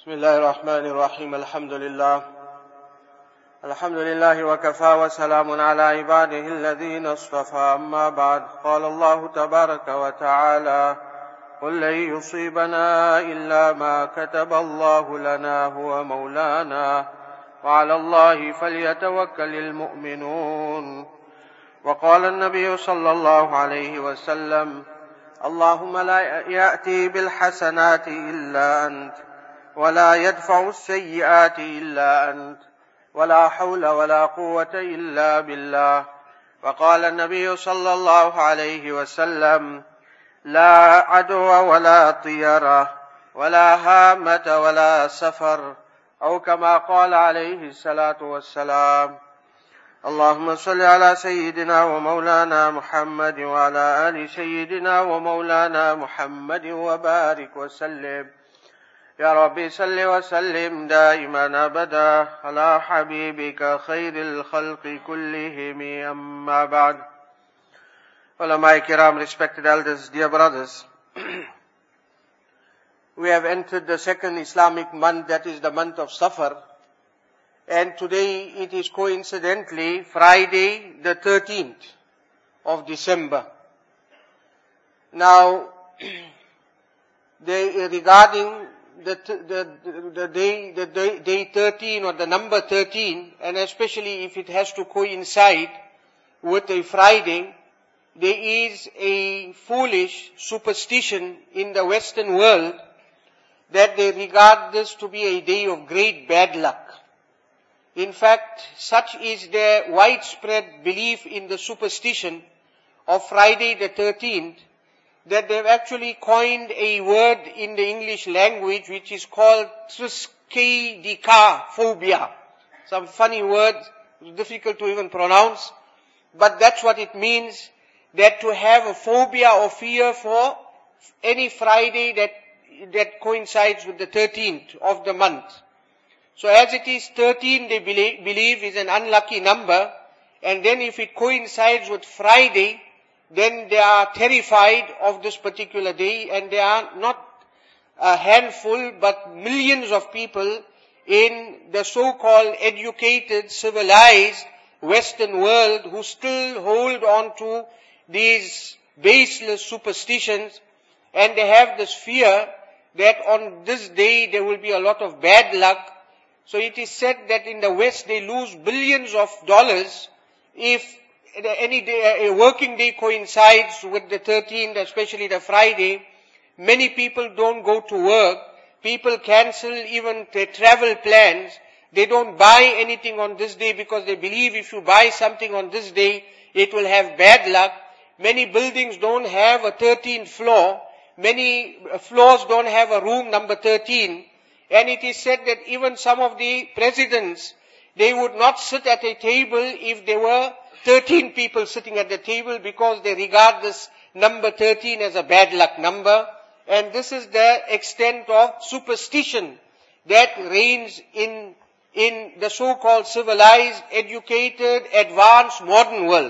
بسم الله الرحمن الرحيم الحمد لله وكفى وسلام على عباده الذين اصطفى أما بعد قال الله تبارك وتعالى قل لن يصيبنا إلا ما كتب الله لنا هو مولانا وعلى الله فليتوكل المؤمنون وقال النبي صلى الله عليه وسلم اللهم لا يأتي بالحسنات إلا أنت ولا يدفع السيئات إلا أنت ولا حول ولا قوة إلا بالله وقال النبي صلى الله عليه وسلم لا عدو ولا طيرة ولا هامة ولا سفر أو كما قال عليه الصلاة والسلام اللهم صل على سيدنا ومولانا محمد وعلى آل سيدنا ومولانا محمد وبارك وسلم يا ربي صل وسلم دائما أبدا على حبيبك خير الخلق كلهم أما بعد. Ulama kiram, respected elders, dear brothers, we have entered the second Islamic month, that is the month of Safar, and today it is coincidentally Friday the 13th of December. Now, regarding the day 13 or the number 13, and especially if it has to coincide with a Friday, there is a foolish superstition in the Western world that they regard this to be a day of great bad luck. In fact, such is their widespread belief in the superstition of Friday the 13th, that they've actually coined a word in the English language which is called triskaidekaphobia. Some funny word, difficult to even pronounce, but that's what it means, that to have a phobia or fear for any Friday that coincides with the 13th of the month. So as it is 13, they believe is an unlucky number, and then if it coincides with Friday, then they are terrified of this particular day, and there are not a handful but millions of people in the so-called educated, civilized Western world who still hold on to these baseless superstitions, and they have this fear that on this day there will be a lot of bad luck. So it is said that in the West they lose billions of dollars if any day, a working day coincides with the 13th, especially the Friday. Many people don't go to work. People cancel even their travel plans. They don't buy anything on this day because they believe if you buy something on this day, it will have bad luck. Many buildings don't have a 13th floor. Many floors don't have a room number 13. And it is said that even some of the presidents, they would not sit at a table if there were 13 people sitting at the table, because they regard this number 13 as a bad luck number. And this is the extent of superstition that reigns in the so-called civilized, educated, advanced, modern world.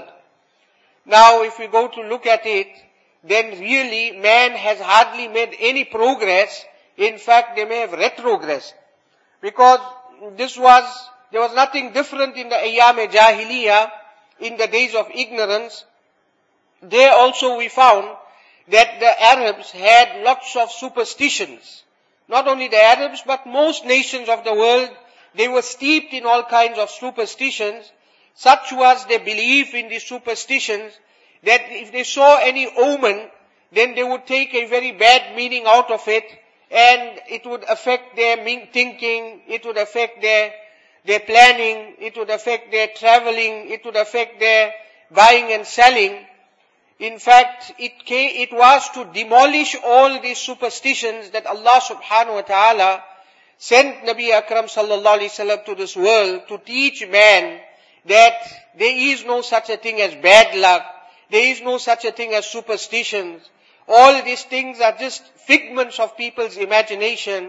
Now, if we go to look at it, then really man has hardly made any progress. In fact, they may have retrogressed. Because there was nothing different in the Ayyam-e-Jahiliyyah, in the days of ignorance. There also we found that the Arabs had lots of superstitions. Not only the Arabs, but most nations of the world, they were steeped in all kinds of superstitions. Such was their belief in these superstitions that if they saw any omen, then they would take a very bad meaning out of it, and it would affect their thinking, it would affect their planning, it would affect their traveling, it would affect their buying and selling. In fact, it was to demolish all these superstitions that Allah subhanahu wa ta'ala sent Nabi Akram sallallahu alayhi wasallam to this world to teach man that there is no such a thing as bad luck, there is no such a thing as superstitions. All these things are just figments of people's imagination.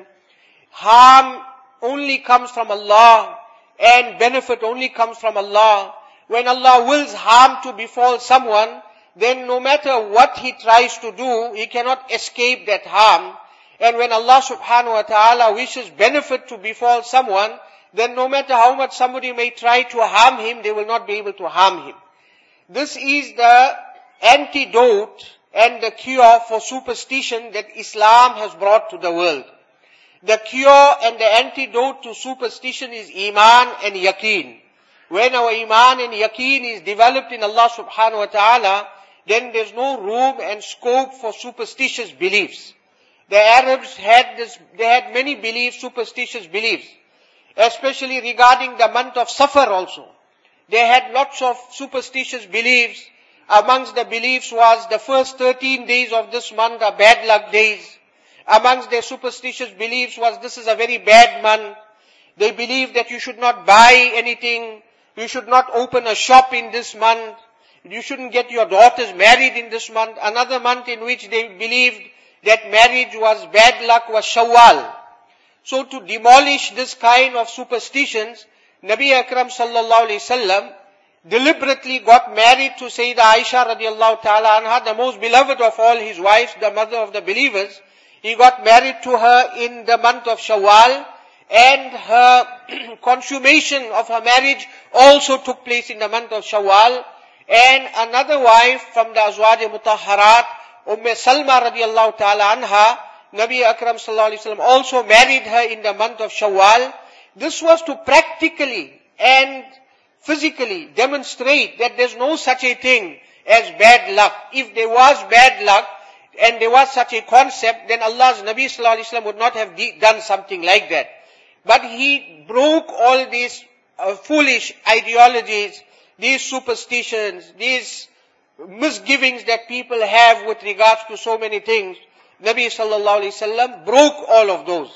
Harm only comes from Allah, and benefit only comes from Allah. When Allah wills harm to befall someone, then no matter what he tries to do, he cannot escape that harm. And when Allah subhanahu wa ta'ala wishes benefit to befall someone, then no matter how much somebody may try to harm him, they will not be able to harm him. This is the antidote and the cure for superstition that Islam has brought to the world. The cure and the antidote to superstition is Iman and Yaqeen. When our Iman and Yaqeen is developed in Allah subhanahu wa ta'ala, then there's no room and scope for superstitious beliefs. The Arabs they had many beliefs, superstitious beliefs, especially regarding the month of Safar also. They had lots of superstitious beliefs. Amongst the beliefs was the first 13 days of this month are bad luck days. Amongst their superstitious beliefs was this is a very bad month. They believed that you should not buy anything. You should not open a shop in this month. You shouldn't get your daughters married in this month. Another month in which they believed that marriage was bad luck was Shawwal. So to demolish this kind of superstitions, Nabi Akram sallallahu alayhi wasallam deliberately got married to Sayyidah Aisha radiallahu ta'ala anha, the most beloved of all his wives, the mother of the believers. He got married to her in the month of Shawwal, and her consummation of her marriage also took place in the month of Shawwal. And another wife from the Azwaj Mutahharat, Salma radiallahu ta'ala anha, Nabi Akram sallallahu alayhi wasallam also married her in the month of Shawwal. This was to practically and physically demonstrate that there's no such a thing as bad luck. If there was bad luck and there was such a concept, then Allah's Nabi sallallahu alayhi wasallam would not have done something like that. But he broke all these foolish ideologies, these superstitions, these misgivings that people have with regards to so many things. Nabi sallallahu alayhi wasallam broke all of those.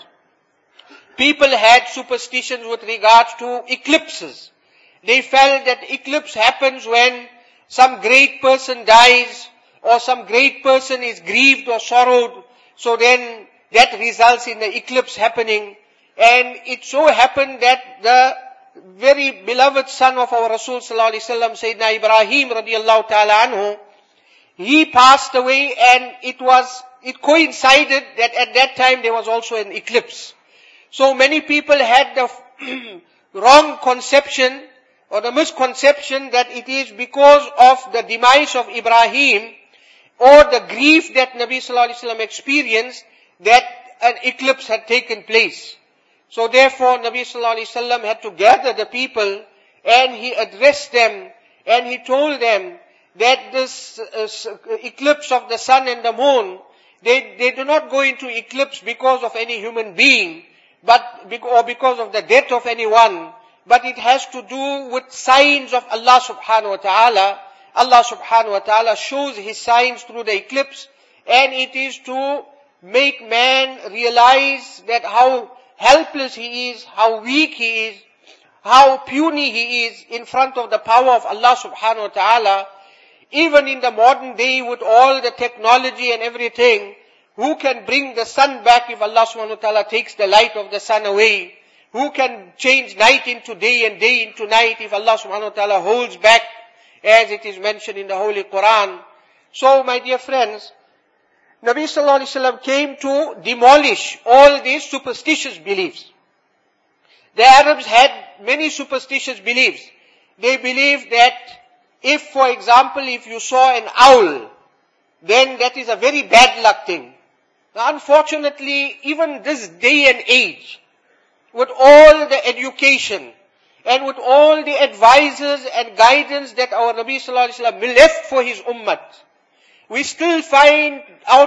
People had superstitions with regards to eclipses. They felt that eclipse happens when some great person dies or some great person is grieved or sorrowed. So then that results in the eclipse happening. And it so happened that the very beloved son of our Rasul sallallahu alaihi wasallam, Sayyidina Ibrahim radiallahu ta'ala anhu, he passed away, and it coincided that at that time there was also an eclipse. So many people had the wrong conception or the misconception that it is because of the demise of Ibrahim or the grief that Nabi sallallahu alaihi wasallam experienced that an eclipse had taken place. So therefore Nabi sallallahu alaihi wasallam had to gather the people, and he addressed them, and he told them that this eclipse of the sun and the moon, they do not go into eclipse because of any human being, or because of the death of anyone, but it has to do with signs of Allah subhanahu wa ta'ala. Allah subhanahu wa ta'ala shows His signs through the eclipse, and it is to make man realize that how helpless he is, how weak he is, how puny he is in front of the power of Allah subhanahu wa ta'ala. Even in the modern day with all the technology and everything, who can bring the sun back if Allah subhanahu wa ta'ala takes the light of the sun away? Who can change night into day and day into night if Allah subhanahu wa ta'ala holds back, as it is mentioned in the Holy Quran? So my dear friends, Nabi sallallahu alaihi wasallam came to demolish all these superstitious beliefs. The Arabs had many superstitious beliefs. They believed that if, for example, if you saw an owl, then that is a very bad luck thing. Now, unfortunately, even this day and age, with all the education and with all the advices and guidance that our Nabi sallallahu alaihi wasallam left for his ummah, we still find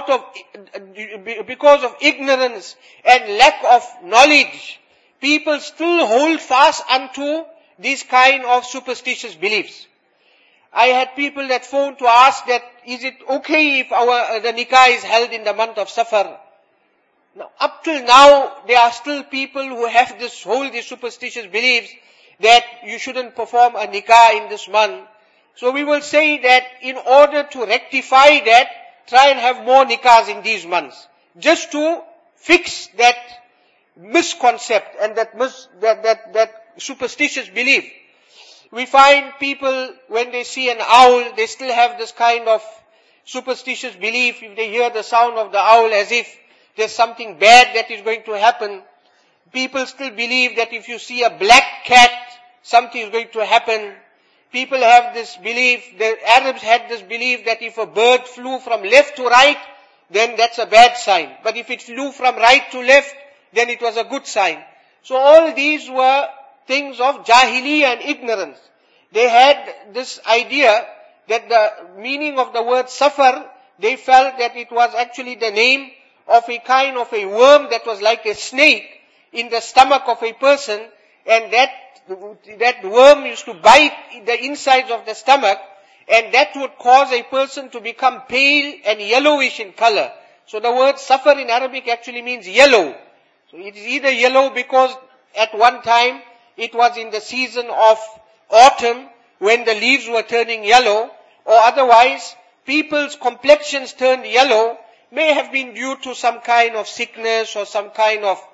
because of ignorance and lack of knowledge, people still hold fast unto these kind of superstitious beliefs. I had people that phoned to ask that, is it okay if the nikah is held in the month of Safar? Now, up till now, there are still people who have hold these superstitious beliefs that you shouldn't perform a nikah in this month. So we will say that in order to rectify that, try and have more nikahs in these months, just to fix that misconcept and that superstitious belief. We find people, when they see an owl, they still have this kind of superstitious belief. If they hear the sound of the owl, as if there's something bad that is going to happen. People still believe that if you see a black cat, something is going to happen. People have this belief, the Arabs had this belief that if a bird flew from left to right, then that's a bad sign. But if it flew from right to left, then it was a good sign. So all these were things of jahiliyyah and ignorance. They had this idea that the meaning of the word safar, they felt that it was actually the name of a kind of a worm that was like a snake in the stomach of a person, and that worm used to bite the insides of the stomach, and that would cause a person to become pale and yellowish in color. So the word safar in Arabic actually means yellow. So it is either yellow because at one time it was in the season of autumn when the leaves were turning yellow, or otherwise people's complexions turned yellow, may have been due to some kind of sickness or some kind of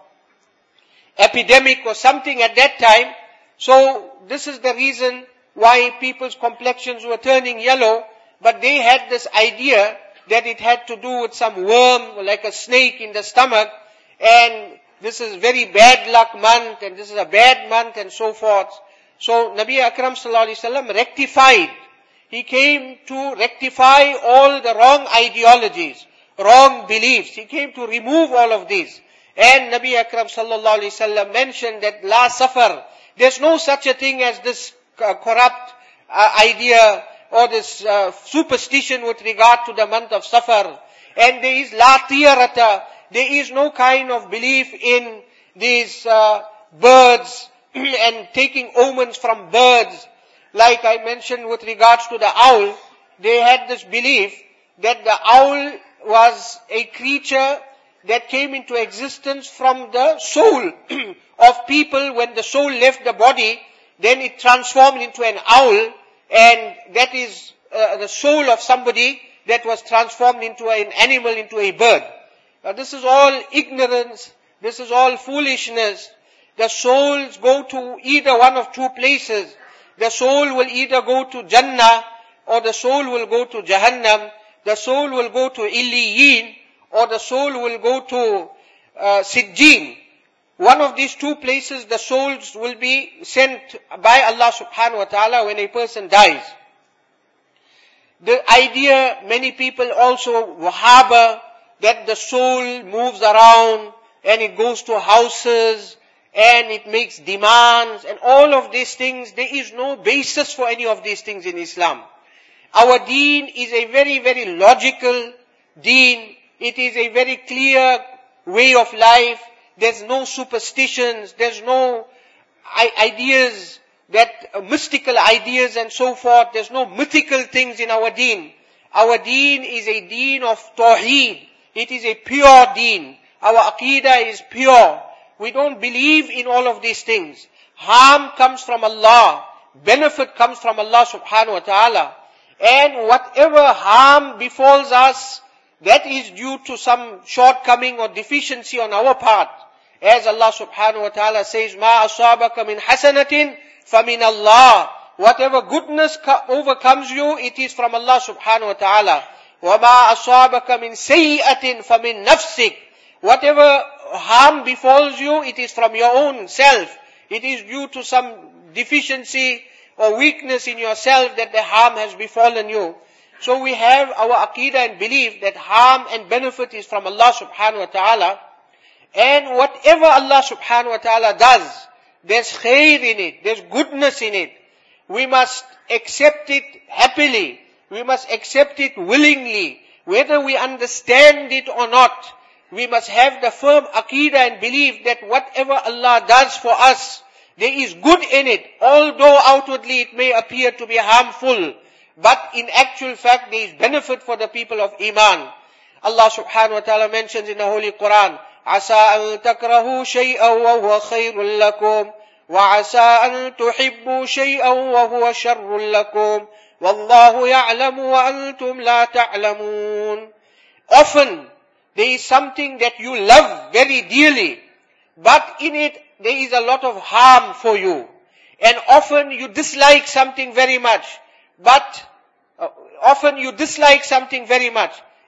epidemic or something at that time. So this is the reason why people's complexions were turning yellow, but they had this idea that it had to do with some worm, like a snake in the stomach, and this is very bad luck month, and this is a bad month, and so forth. So Nabi Akram sallallahu alaihi wasallam rectified. He came to rectify all the wrong ideologies, wrong beliefs. He came to remove all of these. And Nabi Akram sallallahu alaihi wasallam mentioned that la safar, there's no such a thing as this corrupt idea or this superstition with regard to the month of Safar. And there is la tiyarata, there is no kind of belief in these birds and taking omens from birds. Like I mentioned with regards to the owl, they had this belief that the owl was a creature that came into existence from the soul of people. When the soul left the body, then it transformed into an owl, and that is the soul of somebody that was transformed into an animal, into a bird. Now this is all ignorance, this is all foolishness. The souls go to either one of two places. The soul will either go to Jannah, or the soul will go to Jahannam. The soul will go to Illiyin, or the soul will go to Sijjin. One of these two places the souls will be sent by Allah subhanahu wa ta'ala when a person dies. The idea, many people also harbor, that the soul moves around and it goes to houses and it makes demands and all of these things. There is no basis for any of these things in Islam. Our deen is a very, very logical deen. It is a very clear way of life. There's no superstitions. There's no ideas mystical ideas and so forth. There's no mythical things in our deen. Our deen is a deen of tawheed. It is a pure deen. Our aqidah is pure. We don't believe in all of these things. Harm comes from Allah. Benefit comes from Allah subhanahu wa ta'ala. And whatever harm befalls us, that is due to some shortcoming or deficiency on our part. As Allah subhanahu wa ta'ala says, مَا أَصَابَكَ مِنْ حَسَنَةٍ فَمِنَ اللَّهِ. Whatever goodness overcomes you, it is from Allah subhanahu wa ta'ala. وَمَا أَصَابَكَ مِنْ سَيِّئَةٍ فَمِنْ نَفْسِكَ. Whatever harm befalls you, it is from your own self. It is due to some deficiency or weakness in yourself that the harm has befallen you. So we have our aqidah and belief that harm and benefit is from Allah subhanahu wa ta'ala. And whatever Allah subhanahu wa ta'ala does, there's khair in it, there's goodness in it. We must accept it happily. We must accept it willingly. Whether we understand it or not, we must have the firm aqidah and belief that whatever Allah does for us, there is good in it, although outwardly it may appear to be harmful. But in actual fact, there is benefit for the people of Iman. Allah subhanahu wa ta'ala mentions in the Holy Quran, عَسَىٰ أَن تَكْرَهُوا شَيْئًا وَهُوَ خَيْرٌ لَكُمْ وَعَسَىٰ أَن تُحِبُّوا شَيْئًا وَهُوَ شَرٌّ لَكُمْ وَاللَّهُ يَعْلَمُ وَأَنْتُمْ لَا تَعْلَمُونَ. Often, there is something that you love very dearly, but in it, there is a lot of harm for you. And often you dislike something very much,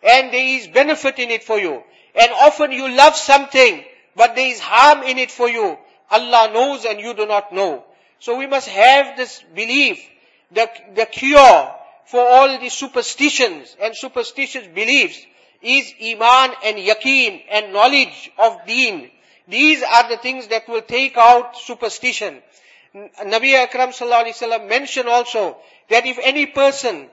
and there is benefit in it for you. And often you love something, but there is harm in it for you. Allah knows and you do not know. So we must have this belief, the cure for all the superstitions and superstitious beliefs is iman and yaqeen and knowledge of deen. These are the things that will take out superstition. Nabi Akram sallallahu alaihi wasallam mentioned also that if any person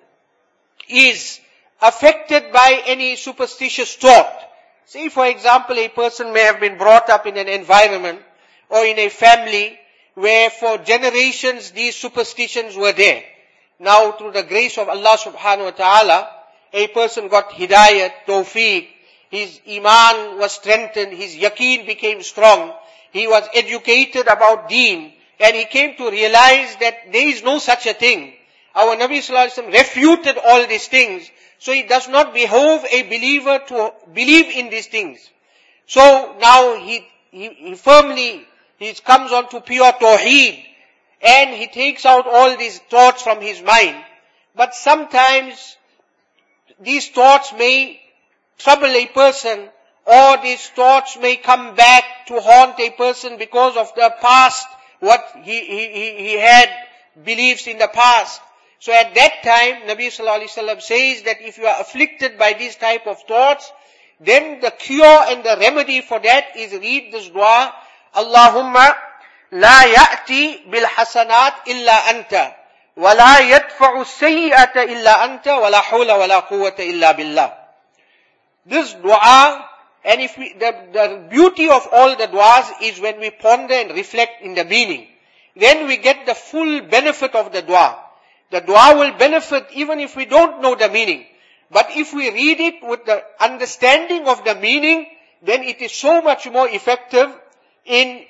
is affected by any superstitious thought, say for example a person may have been brought up in an environment or in a family where for generations these superstitions were there. Now through the grace of Allah subhanahu wa ta'ala, a person got hidayat, tawfiq, his iman was strengthened, his yaqeen became strong, he was educated about deen, and he came to realize that there is no such a thing. Our Nabi sallallahu alaihi wasallam refuted all these things, so it does not behove a believer to believe in these things. So now he firmly comes on to pure tawheed, and he takes out all these thoughts from his mind. But sometimes these thoughts may trouble a person, or these thoughts may come back to haunt a person because of the past, what he had beliefs in the past. So at that time, Nabi sallallahu alaihi wasallam says that if you are afflicted by these type of thoughts, then the cure and the remedy for that is read this dua, Allahumma la ya'ti bil hasanat illa anta, wa la yadfa'u sayyi'ata illa anta, wa la hawla wa la quwwata illa billah. This dua, and the beauty of all the duas is when we ponder and reflect in the meaning. Then we get the full benefit of the dua. The dua will benefit even if we don't know the meaning. But if we read it with the understanding of the meaning, then it is so much more effective in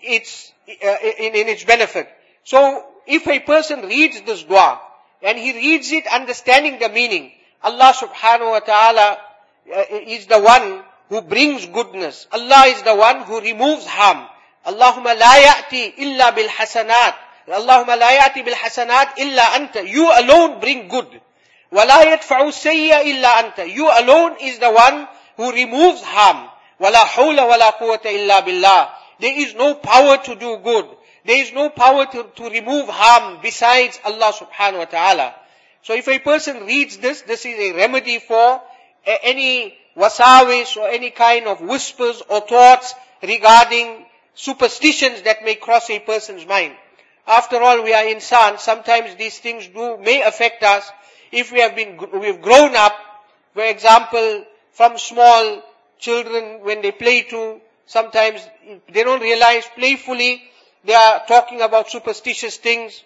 its benefit. So if a person reads this dua, and he reads it understanding the meaning, Allah subhanahu wa ta'ala is the one who brings goodness. Allah is the one who removes harm. Allahumma la ya'ti illa bil hasanat. Allahumma la ya'ti bil hasanat illa anta. You alone bring good. Wa la yadfa'u sayya illa anta. You alone is the one who removes harm. Wa la hawla wa la quwwata illa billah. There is no power to do good. There is no power to remove harm besides Allah subhanahu wa ta'ala. So if a person reads this is a remedy for any wasawis or any kind of whispers or thoughts regarding superstitions that may cross a person's mind. After all, we are insan. Sometimes these things may affect us. If we've grown up, for example, from small children when they play to, sometimes they don't realize playfully they are talking about superstitious things.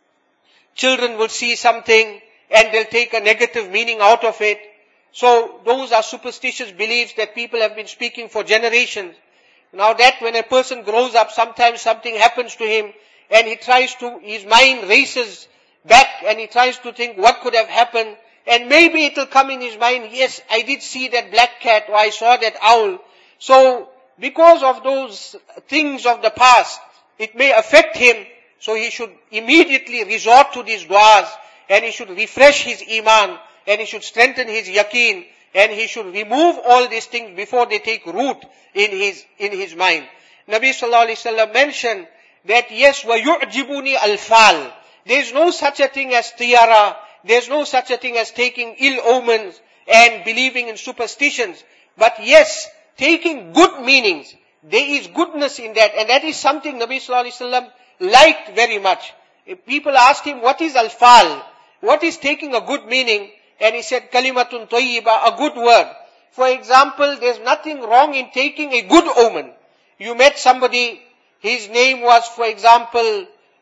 Children will see something and they'll take a negative meaning out of it. So those are superstitious beliefs that people have been speaking for generations. Now that when a person grows up, sometimes something happens to him and his mind races back and he tries to think what could have happened. And maybe it will come in his mind, yes, I did see that black cat or I saw that owl. So because of those things of the past, it may affect him. So he should immediately resort to these du'as and he should refresh his iman and he should strengthen his yaqeen and he should remove all these things before they take root in his mind. Nabi sallallahu alaihi wasallam mentioned that yes, وَيُعْجِبُنِي الْفَالِ. There is no such a thing as tiyara. There is no such a thing as taking ill omens and believing in superstitions. But yes, taking good meanings, there is goodness in that, and that is something Nabi sallallahu alaihi wasallam liked very much. If people asked him, what is al-fal? What is taking a good meaning? And he said, kalimatun tayyiba, a good word. For example, there's nothing wrong in taking a good omen. You met somebody, his name was, for example,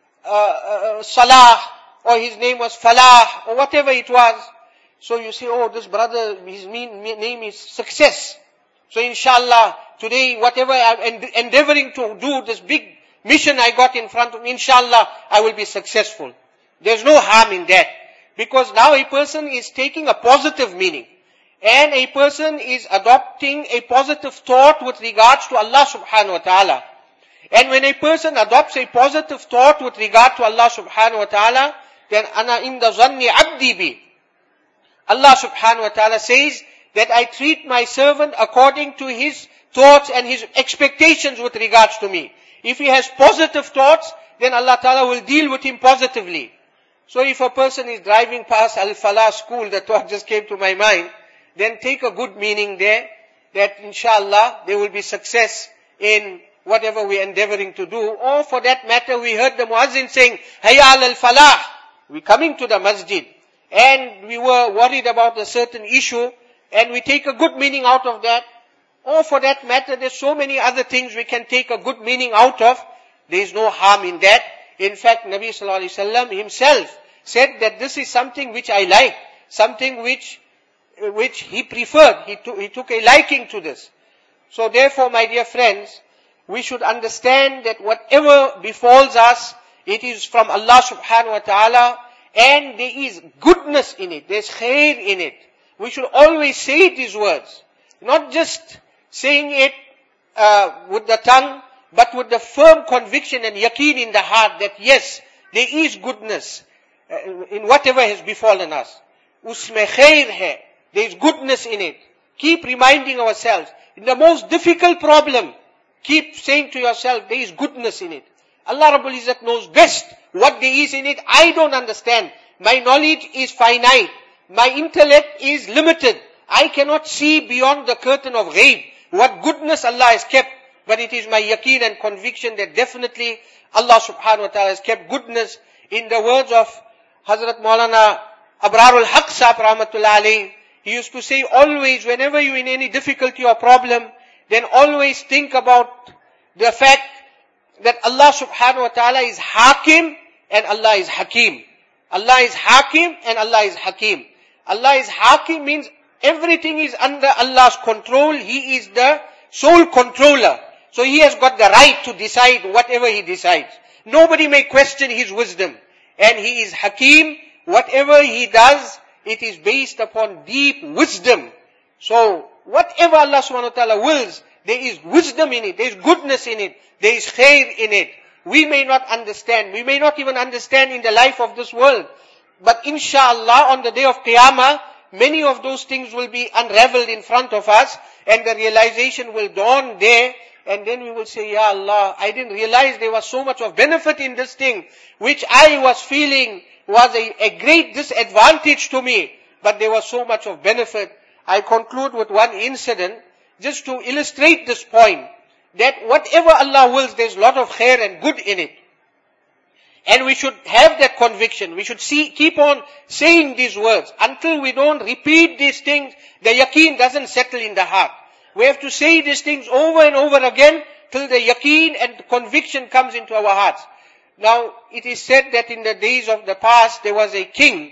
Salah, or his name was Falah, or whatever it was. So you say, oh, this brother, his name is Success. So inshallah, today, whatever I'm endeavoring to do, this big mission I got in front of me, inshallah, I will be successful. There's no harm in that. Because now a person is taking a positive meaning. And a person is adopting a positive thought with regards to Allah subhanahu wa ta'ala. And when a person adopts a positive thought with regard to Allah subhanahu wa ta'ala, then ana inda zanni abdi bi. Allah subhanahu wa ta'ala says that I treat my servant according to his thoughts and his expectations with regards to me. If he has positive thoughts, then Allah Ta'ala will deal with him positively. So if a person is driving past Al-Falah school, the thought just came to my mind, then take a good meaning there, that inshallah there will be success in whatever we're endeavoring to do. Or for that matter, we heard the muazzin saying, Hayya al-falah, we're coming to the masjid, and we were worried about a certain issue, and we take a good meaning out of that. Or for that matter, there's so many other things we can take a good meaning out of. There is no harm in that. In fact, Nabi Sallallahu Alaihi Wasallam himself said that this is something which I like, something which he preferred. He took a liking to this. So therefore, my dear friends, we should understand that whatever befalls us, it is from Allah subhanahu wa ta'ala, and there is goodness in it, there's khair in it. We should always say these words, not just saying it with the tongue, but with the firm conviction and yaqeen in the heart that yes, there is goodness in whatever has befallen us. Usme khair hai, there is goodness in it. Keep reminding ourselves, in the most difficult problem, keep saying to yourself, there is goodness in it. Allah Rabbul Izzat knows best what there is in it. I don't understand. My knowledge is finite. My intellect is limited. I cannot see beyond the curtain of ghaib what goodness Allah has kept. But it is my yaqeen and conviction that definitely Allah subhanahu wa ta'ala has kept goodness. In the words of Hazrat Maulana Abrarul Haq Sahib Rahmatullah Alayhi, he used to say always, whenever you're in any difficulty or problem, then always think about the fact that Allah subhanahu wa ta'ala is Hakim and Allah is Hakim. Allah is Hakim and Allah is Hakim. Allah is Hakim means everything is under Allah's control. He is the sole controller. So He has got the right to decide whatever He decides. Nobody may question His wisdom. And He is Hakim. Whatever He does, it is based upon deep wisdom. So whatever Allah subhanahu wa ta'ala wills, there is wisdom in it, there is goodness in it, there is khair in it. We may not understand, we may not even understand in the life of this world. But inshallah, on the day of Qiyamah, many of those things will be unraveled in front of us, and the realization will dawn there, and then we will say, Ya Allah, I didn't realize there was so much of benefit in this thing, which I was feeling was a great disadvantage to me, but there was so much of benefit. I conclude with one incident, just to illustrate this point, that whatever Allah wills, there's a lot of khair and good in it. And we should have that conviction. We should keep on saying these words. Until we don't repeat these things, the yaqeen doesn't settle in the heart. We have to say these things over and over again, till the yaqeen and conviction comes into our hearts. Now, it is said that in the days of the past, there was a king,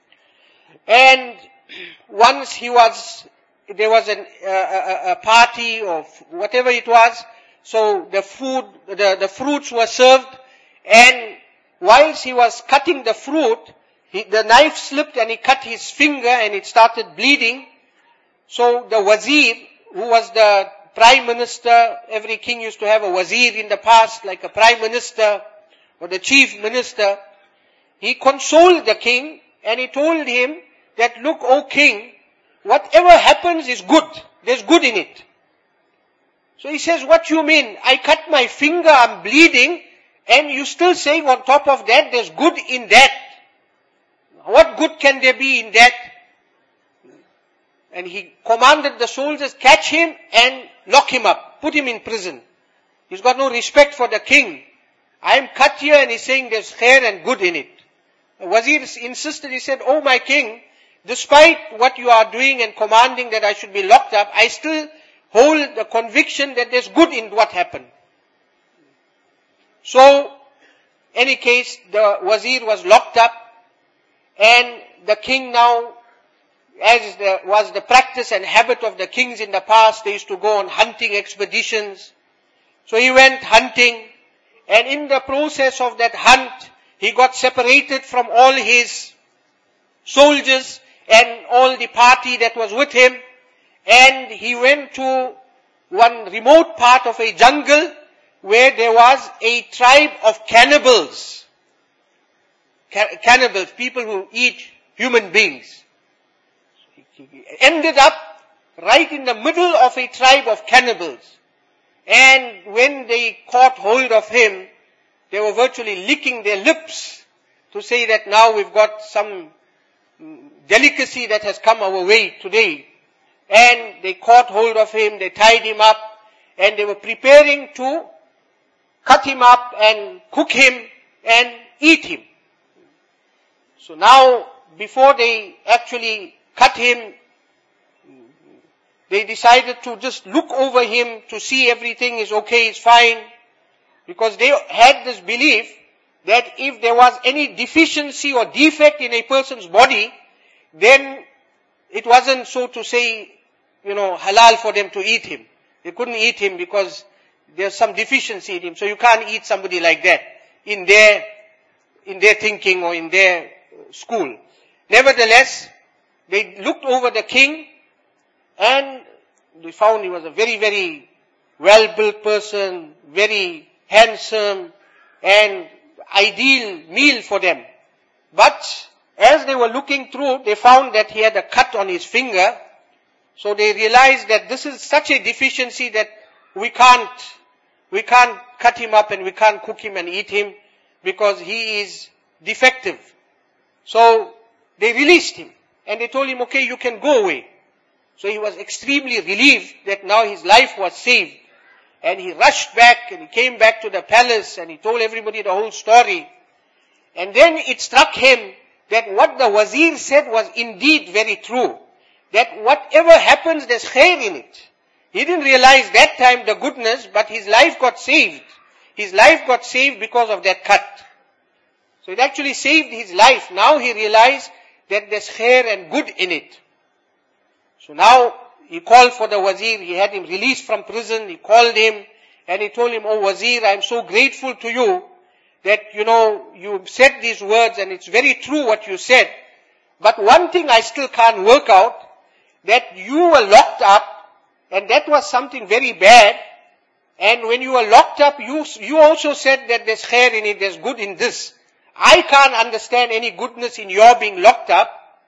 and once there was a party or whatever it was, so the fruits were served, and whilst he was cutting the fruit, the knife slipped and he cut his finger and it started bleeding. So the wazir, who was the prime minister, every king used to have a wazir in the past, like a prime minister or the chief minister, he consoled the king and he told him that, look, O king, whatever happens is good. There's good in it. So he says, what you mean? I cut my finger, I'm bleeding, and you still saying on top of that, there's good in that. What good can there be in that? And he commanded the soldiers, catch him and lock him up, put him in prison. He's got no respect for the king. I am cut here and he's saying there's khair and good in it. The wazir insisted, he said, oh my king, despite what you are doing and commanding that I should be locked up, I still hold the conviction that there's good in what happened. So, any case, the wazir was locked up, and the king now, as was the practice and habit of the kings in the past, they used to go on hunting expeditions. So he went hunting, and in the process of that hunt, he got separated from all his soldiers and all the party that was with him, and he went to one remote part of a jungle where there was a tribe of cannibals. Cannibals, people who eat human beings. He ended up right in the middle of a tribe of cannibals. And when they caught hold of him, they were virtually licking their lips to say that now we've got some delicacy that has come our way today. And they caught hold of him, they tied him up, and they were preparing to cut him up and cook him and eat him. So now, before they actually cut him, they decided to just look over him to see everything is okay, is fine. Because they had this belief that if there was any deficiency or defect in a person's body, then it wasn't, so to say, halal for them to eat him. They couldn't eat him because there's some deficiency in him. So you can't eat somebody like that in their thinking or in their school. Nevertheless, they looked over the king and they found he was a very, very well-built person, very handsome and ideal meal for them. But as they were looking through, they found that he had a cut on his finger. So they realized that this is such a deficiency that we can't cut him up and we can't cook him and eat him because he is defective. So they released him and they told him, okay, you can go away. So he was extremely relieved that now his life was saved. And he rushed back and he came back to the palace and he told everybody the whole story. And then it struck him that what the wazir said was indeed very true. That whatever happens, there's khair in it. He didn't realize that time the goodness, but his life got saved. His life got saved because of that cut. So it actually saved his life. Now he realized that there's khair and good in it. So now he called for the wazir. He had him released from prison. He called him and he told him, oh wazir, I'm so grateful to you that, you said these words and it's very true what you said. But one thing I still can't work out, that you were locked up and that was something very bad. And when you were locked up, you also said that there's khair in it, there's good in this. I can't understand any goodness in your being locked up.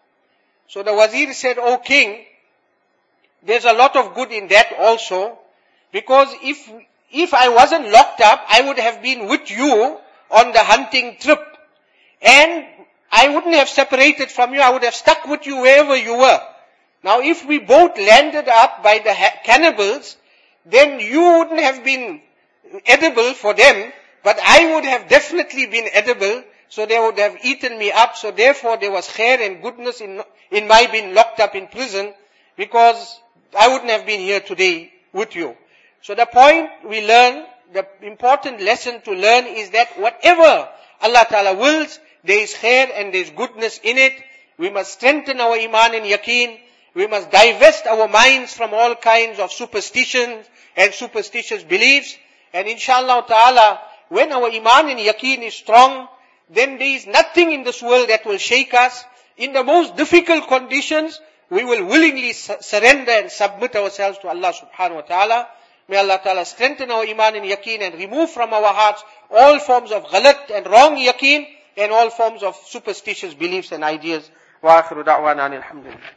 So the wazir said, oh king, there's a lot of good in that also. Because if I wasn't locked up, I would have been with you on the hunting trip. And I wouldn't have separated from you, I would have stuck with you wherever you were. Now if we both landed up by the cannibals, then you wouldn't have been edible for them, but I would have definitely been edible, so they would have eaten me up. So therefore there was khair and goodness in my being locked up in prison, because I wouldn't have been here today with you. So the point we learn, the important lesson to learn is that whatever Allah Ta'ala wills, there is khair and there is goodness in it. We must strengthen our iman and yaqeen. We must divest our minds from all kinds of superstitions and superstitious beliefs. And inshallah ta'ala, when our iman and yaqeen is strong, then there is nothing in this world that will shake us. In the most difficult conditions, we will willingly surrender and submit ourselves to Allah subhanahu wa ta'ala. May Allah ta'ala strengthen our iman and yaqeen and remove from our hearts all forms of ghalat and wrong yaqeen and all forms of superstitious beliefs and ideas. Wa akhiru da'wana alhamdulillah.